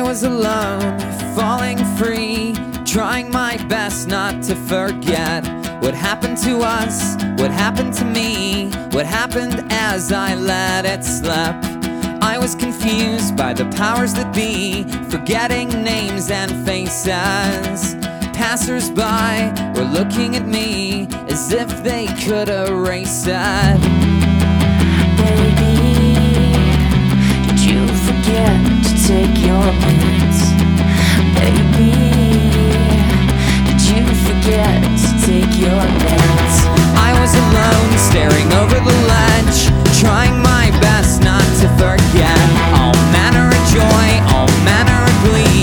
was alone, falling free, trying my best not to forget what happened to us, what happened to me, what happened as I let it slip. I was confused by the powers that be, forgetting names and faces. Passers-by were looking at me as if they could erase it. Baby, did you forget to take your